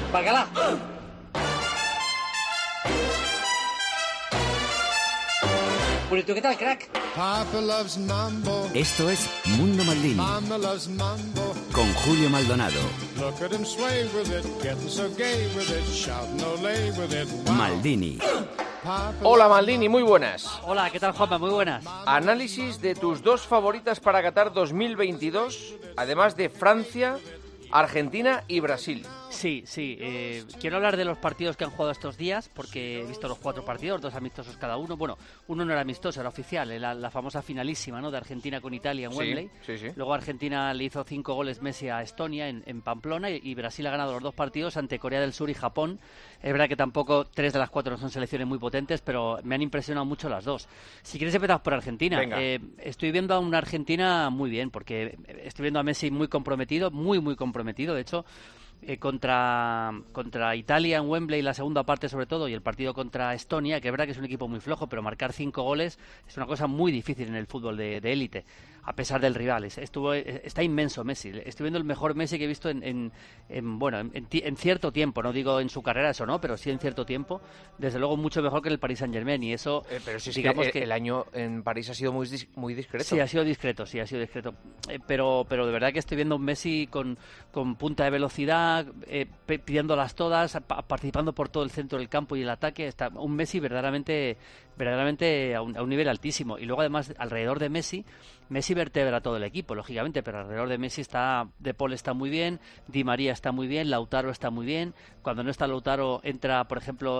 Bacalá. Bonito, ¿qué tal, crack? Papa loves mambo. Esto es Mundo Maldini. Mama loves mambo. Con Julio Maldonado. Look at him sway with it, getting so gay with it, shouting olé with it. Wow. Maldini. Hola Maldini, muy buenas. Hola, ¿qué tal, Juanma? Muy buenas. Análisis de tus dos favoritas para Qatar 2022, además de Francia, Argentina y Brasil. Sí. Quiero hablar de los partidos que han jugado estos días, porque he visto los 4 partidos, 2 amistosos cada uno. Bueno, uno no era amistoso, era oficial, la famosa finalísima, ¿no?, de Argentina con Italia en Wembley. Sí. Luego Argentina le hizo 5 goles Messi a Estonia en Pamplona, y Brasil ha ganado los 2 partidos ante Corea del Sur y Japón. Es verdad que tampoco 3 de las 4 no son selecciones muy potentes, pero me han impresionado mucho las 2. Si quieres empezamos por Argentina. Estoy viendo a una Argentina muy bien, porque estoy viendo a Messi muy comprometido, muy comprometido, de hecho. Contra Italia en Wembley, la segunda parte sobre todo, y el partido contra Estonia, que es verdad que es un equipo muy flojo, pero marcar 5 goles es una cosa muy difícil en el fútbol de élite, a pesar del rival. Está inmenso Messi. Estoy viendo el mejor Messi que he visto en cierto tiempo, no digo en su carrera, eso no, pero sí en cierto tiempo. Desde luego mucho mejor que el Paris Saint-Germain, y eso... pero si es digamos que el año en París ha sido muy discreto. Sí, ha sido discreto. Pero de verdad que estoy viendo un Messi con punta de velocidad, pidiéndolas todas, participando por todo el centro del campo y el ataque. Está un Messi verdaderamente a un nivel altísimo. Y luego además alrededor de Messi vertebra todo el equipo, lógicamente, pero alrededor de Messi De Paul está muy bien, Di María está muy bien, Lautaro está muy bien. Cuando no está Lautaro entra, por ejemplo,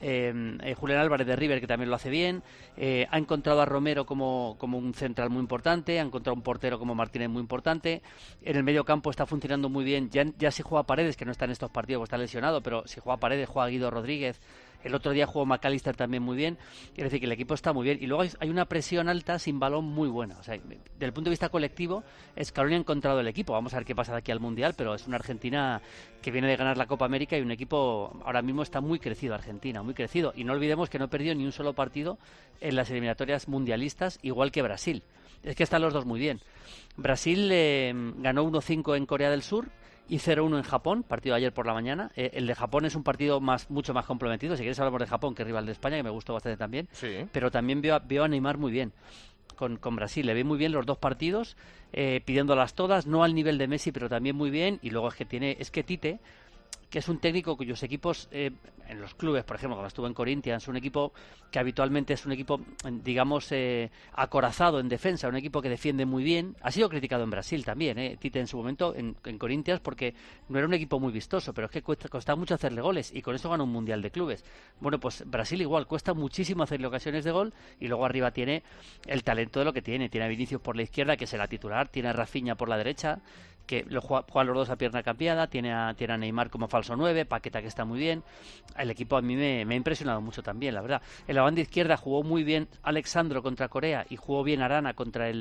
Julián Álvarez de River, que también lo hace bien. Ha encontrado a Romero como un central muy importante, ha encontrado un portero como Martínez muy importante. En el medio campo está funcionando muy bien. Ya si juega Paredes, que no está en estos partidos, está lesionado, pero si juega Paredes, juega Guido Rodríguez. El otro día jugó McAllister también muy bien. Es decir, que el equipo está muy bien. Y luego hay una presión alta sin balón muy buena. O sea, desde el punto de vista colectivo, Scaloni ha encontrado el equipo. Vamos a ver qué pasa de aquí al Mundial, pero es una Argentina que viene de ganar la Copa América, y un equipo ahora mismo está muy crecido, Argentina, muy crecido. Y no olvidemos que no perdió ni un solo partido en las eliminatorias mundialistas, igual que Brasil. Es que están los dos muy bien. Brasil ganó 1-5 en Corea del Sur y 0-1 en Japón, partido de ayer por la mañana. El de Japón es un partido mucho más comprometido. Si quieres hablamos de Japón, que es rival de España, que me gustó bastante también. Sí. Pero también veo a Neymar muy bien con Brasil. Le ve muy bien los 2 partidos, pidiéndolas todas, no al nivel de Messi, pero también muy bien. Y luego es que Tite, que es un técnico cuyos equipos, en los clubes, por ejemplo, cuando estuvo en Corinthians, un equipo que habitualmente es un equipo, digamos, acorazado en defensa, un equipo que defiende muy bien. Ha sido criticado en Brasil también, Tite en su momento, en Corinthians, porque no era un equipo muy vistoso, pero es que costaba mucho hacerle goles, y con eso ganó un Mundial de Clubes. Bueno, pues Brasil igual, cuesta muchísimo hacerle ocasiones de gol, y luego arriba tiene el talento de lo que tiene. Tiene a Vinicius por la izquierda, que será titular, tiene a Rafinha por la derecha, que juegan los dos a pierna cambiada, tiene a Neymar como falso 9, Paqueta, que está muy bien. El equipo a mí me ha impresionado mucho también, la verdad. En la banda izquierda jugó muy bien Alexandro contra Corea, y jugó bien Arana contra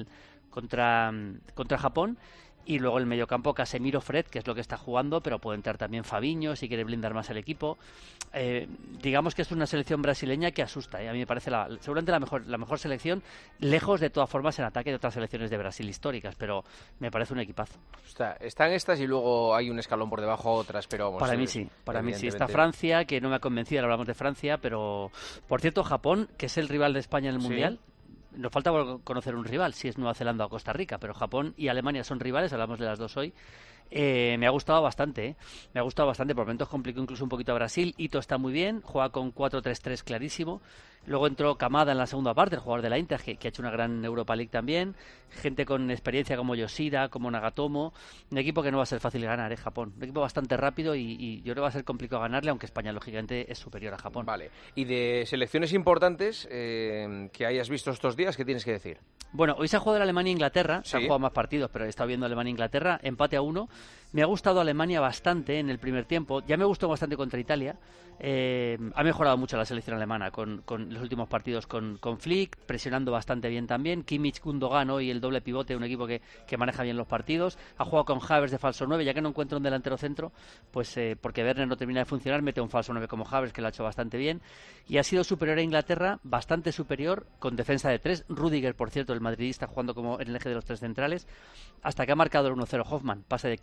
Japón. Y luego el mediocampo, Casemiro, Fred, que es lo que está jugando, pero puede entrar también Fabinho si quiere blindar más el equipo. Digamos que es una selección brasileña que asusta. A mí me parece seguramente la mejor selección, lejos de todas formas en ataque de otras selecciones de Brasil históricas, pero me parece un equipazo. Están estas, y luego hay un escalón por debajo otras, pero vamos, para mí sí. Está Francia, que no me ha convencido, ahora hablamos de Francia, pero por cierto, Japón, que es el rival de España en el Mundial. Nos falta conocer un rival, si es Nueva Zelanda o Costa Rica, pero Japón y Alemania son rivales, hablamos de las dos hoy. Me ha gustado bastante, por momentos complicó incluso un poquito a Brasil. Ito está muy bien, juega con 4-3-3 clarísimo. Luego entró Kamada en la segunda parte, el jugador de la Inter, que ha hecho una gran Europa League también. Gente con experiencia como Yoshida, como Nagatomo. Un equipo que no va a ser fácil ganar, Japón. Un equipo bastante rápido, y yo creo que va a ser complicado ganarle, aunque España lógicamente es superior a Japón. Vale. Y de selecciones importantes que hayas visto estos días, ¿qué tienes que decir? Bueno, hoy se ha jugado en Alemania-Inglaterra, se han jugado más partidos, pero he estado viendo Alemania-Inglaterra, empate a 1. Me ha gustado Alemania bastante en el primer tiempo, ya me gustó bastante contra Italia. Ha mejorado mucho la selección alemana con los últimos partidos con Flick, presionando bastante bien también. Kimmich, Gundogan y el doble pivote, un equipo que maneja bien los partidos. Ha jugado con Havertz de falso 9, ya que no encuentra un delantero centro, pues porque Werner no termina de funcionar, mete un falso 9 como Havertz, que lo ha hecho bastante bien. Y ha sido superior a Inglaterra, bastante superior, con defensa de 3. Rüdiger, por cierto, el madridista, jugando como en el eje de los 3 centrales, hasta que ha marcado el 1-0 Hoffmann, pase de Kimmich.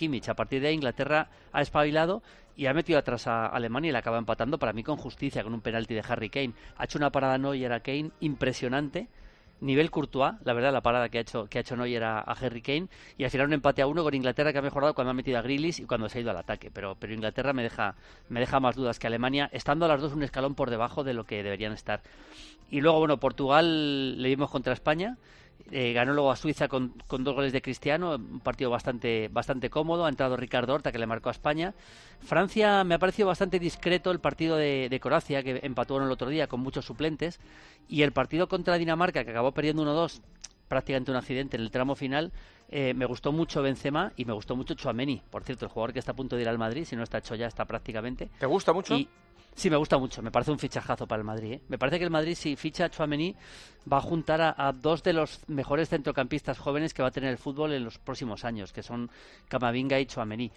Kimmich. A partir de ahí Inglaterra ha espabilado y ha metido atrás a Alemania y la acaba empatando, para mí con justicia, con un penalti de Harry Kane. Ha hecho una parada Neuer a Kane impresionante, nivel Courtois, la verdad, la parada que ha hecho Neuer a Harry Kane, y al final un empate a 1 con Inglaterra, que ha mejorado cuando ha metido a Grealish y cuando se ha ido al ataque, pero Inglaterra me deja más dudas que Alemania, estando a las dos un escalón por debajo de lo que deberían estar. Y luego, bueno, Portugal le vimos contra España. Ganó luego a Suiza con 2 goles de Cristiano, un partido bastante cómodo. Ha entrado Ricardo Horta, que le marcó a España. Francia me ha parecido bastante discreto el partido de Croacia, que empató el otro día con muchos suplentes, y el partido contra Dinamarca, que acabó perdiendo 1-2, prácticamente un accidente en el tramo final. Me gustó mucho Benzema y me gustó mucho Tchouaméni, por cierto, el jugador que está a punto de ir al Madrid, si no está hecho ya, está prácticamente. ¿Te gusta mucho? Sí, me gusta mucho, me parece un fichajazo para el Madrid, ¿eh? Me parece que el Madrid, si ficha a Tchouaméni, va a juntar a 2 de los mejores centrocampistas jóvenes que va a tener el fútbol en los próximos años, que son Camavinga y Tchouaméni.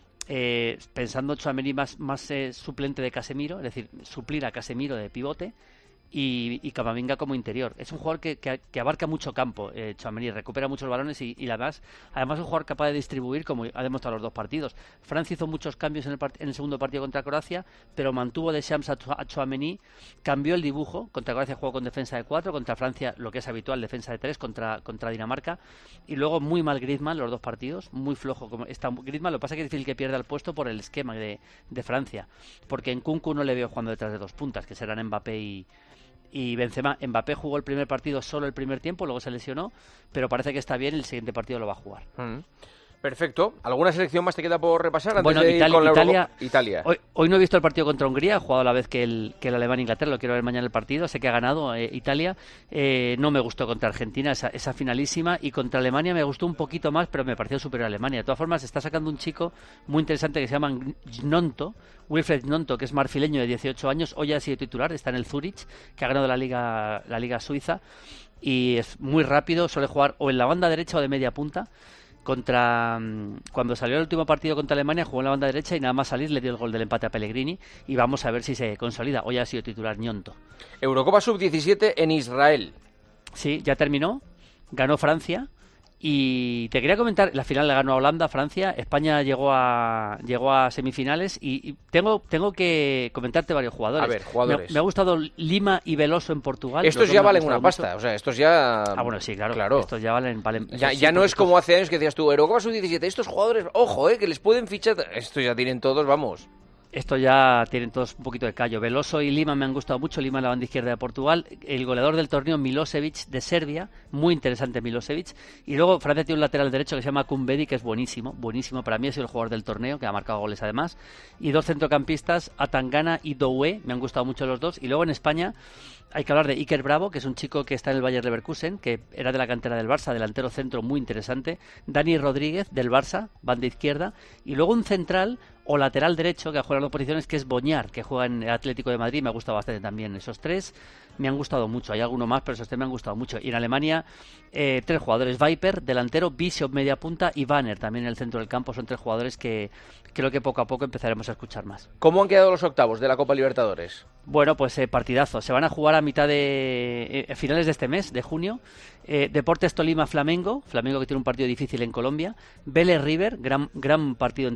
Pensando Tchouaméni más suplente de Casemiro, es decir, suplir a Casemiro de pivote, y Camavinga como interior. Es un jugador que abarca mucho campo. Tchouaméni recupera muchos balones y además es un jugador capaz de distribuir, como ha demostrado los 2 partidos. Francia hizo muchos cambios en el segundo partido contra Croacia, pero mantuvo de Shams a Tchouaméni, cambió el dibujo. Contra Croacia jugó con defensa de 4, contra Francia, lo que es habitual, defensa de 3 contra Dinamarca, y luego muy mal Griezmann los 2 partidos, muy flojo como está Griezmann. Lo que pasa es que es difícil que pierda el puesto por el esquema de Francia, porque en Nkunku no le veo jugando detrás de 2 puntas, que serán Mbappé y Benzema. Mbappé jugó el primer partido solo el primer tiempo, luego se lesionó, pero parece que está bien, el siguiente partido lo va a jugar. Perfecto. ¿Alguna selección más te queda por repasar antes bueno, de ir con la Italia. Hoy no he visto el partido contra Hungría, ha jugado a la vez que el Alemania-Inglaterra, lo quiero ver mañana el partido, sé que ha ganado Italia. No me gustó contra Argentina, esa finalísima, y contra Alemania me gustó un poquito más, pero me pareció superior a Alemania. De todas formas, está sacando un chico muy interesante que se llama Wilfried Gnonto, que es marfileño de 18 años, hoy ha sido titular, está en el Zurich, que ha ganado la liga suiza, y es muy rápido, suele jugar o en la banda derecha o de media punta. Cuando salió el último partido contra Alemania jugó en la banda derecha y nada más salir le dio el gol del empate a Pellegrini, y vamos a ver si se consolida. Hoy ha sido titular Gnonto. Eurocopa Sub-17 en Israel. Sí, ya terminó, ganó Francia. Y te quería comentar, la final la ganó Holanda, Francia, España llegó a semifinales, y tengo que comentarte varios jugadores. A ver, jugadores. Me ha gustado Lima y Veloso en Portugal. Estos ya valen una pasta, o sea, estos ya... Ah, bueno, sí, claro. Estos ya valen ya no es como hace años que decías tú, Eurocopa Sub-17, estos jugadores, ojo, que les pueden fichar, estos ya tienen todos, vamos... Esto ya tienen todos un poquito de callo. Veloso y Lima me han gustado mucho. Lima en la banda izquierda de Portugal. El goleador del torneo, Milosevic, de Serbia. Muy interesante Milosevic. Y luego Francia tiene un lateral derecho que se llama Kumbedi, que es buenísimo. Buenísimo. Para mí ha sido el jugador del torneo, que ha marcado goles además. Y 2 centrocampistas, Atangana y Doué. Me han gustado mucho los 2. Y luego en España hay que hablar de Iker Bravo, que es un chico que está en el Bayer Leverkusen, que era de la cantera del Barça, delantero centro muy interesante. Dani Rodríguez, del Barça, banda izquierda. Y luego un central o lateral derecho, que juega en 2 posiciones, que es Boñar, que juega en el Atlético de Madrid. Me ha gustado bastante también. Esos 3 me han gustado mucho. Hay alguno más, pero esos 3 me han gustado mucho. Y en Alemania, 3 jugadores. Viper, delantero, Bishop, media punta, y Banner, también en el centro del campo. Son 3 jugadores que creo que poco a poco empezaremos a escuchar más. ¿Cómo han quedado los octavos de la Copa Libertadores? Bueno, pues partidazo. Se van a jugar a mitad de finales de este mes, de junio. Deportes Tolima Flamengo que tiene un partido difícil en Colombia. Vélez River, gran partido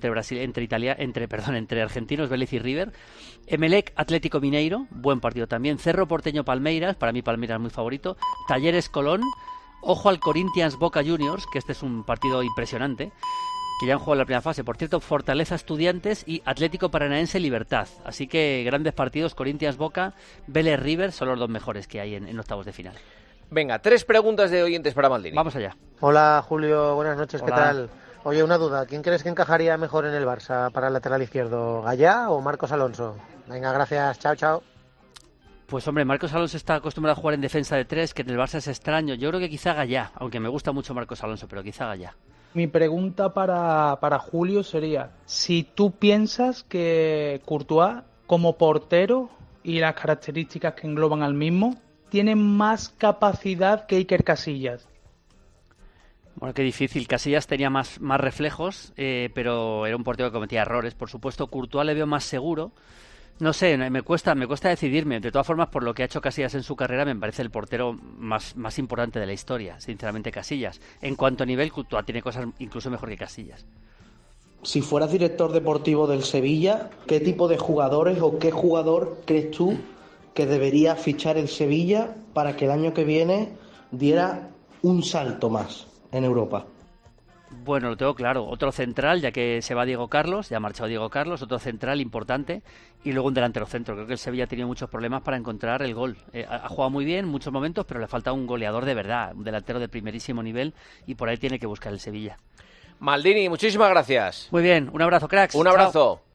entre argentinos, Vélez y River. Emelec Atlético Mineiro, buen partido también. Cerro Porteño Palmeiras, para mí Palmeiras muy favorito. Talleres Colón. Ojo al Corinthians Boca Juniors, que este es un partido impresionante, que ya han jugado en la primera fase. Por cierto, Fortaleza Estudiantes y Atlético Paranaense Libertad. Así que grandes partidos, Corinthians Boca, Vélez River, son los 2 mejores que hay en octavos de final. Venga, 3 preguntas de oyentes para Maldini. Vamos allá. Hola Julio, buenas noches, Hola. ¿Qué tal? Oye, una duda, ¿quién crees que encajaría mejor en el Barça para el lateral izquierdo, Gallá o Marcos Alonso? Venga, gracias, chao. Pues hombre, Marcos Alonso está acostumbrado a jugar en defensa de 3, que en el Barça es extraño. Yo creo que quizá Gallá, aunque me gusta mucho Marcos Alonso, pero quizá Gallá. Mi pregunta para Julio sería, si tú piensas que Courtois, como portero y las características que engloban al mismo, tiene más capacidad que Iker Casillas. Bueno, qué difícil. Casillas tenía más reflejos, pero era un portero que cometía errores. Por supuesto, Courtois le veo más seguro. No sé, me cuesta decidirme. De todas formas, por lo que ha hecho Casillas en su carrera, me parece el portero más importante de la historia, sinceramente, Casillas. En cuanto a nivel, Courtois tiene cosas incluso mejor que Casillas. si fueras director deportivo del Sevilla, ¿qué tipo de jugadores o qué jugador crees tú que debería fichar el Sevilla para que el año que viene diera un salto más en Europa? Bueno, lo tengo claro. Otro central, ya que se va Diego Carlos, ya ha marchado Diego Carlos, otro central importante, y luego un delantero centro. Creo que el Sevilla ha tenido muchos problemas para encontrar el gol. Ha jugado muy bien en muchos momentos, pero le falta un goleador de verdad, un delantero de primerísimo nivel, y por ahí tiene que buscar el Sevilla. Maldini, muchísimas gracias. Muy bien, un abrazo, cracks. Un abrazo. Chao.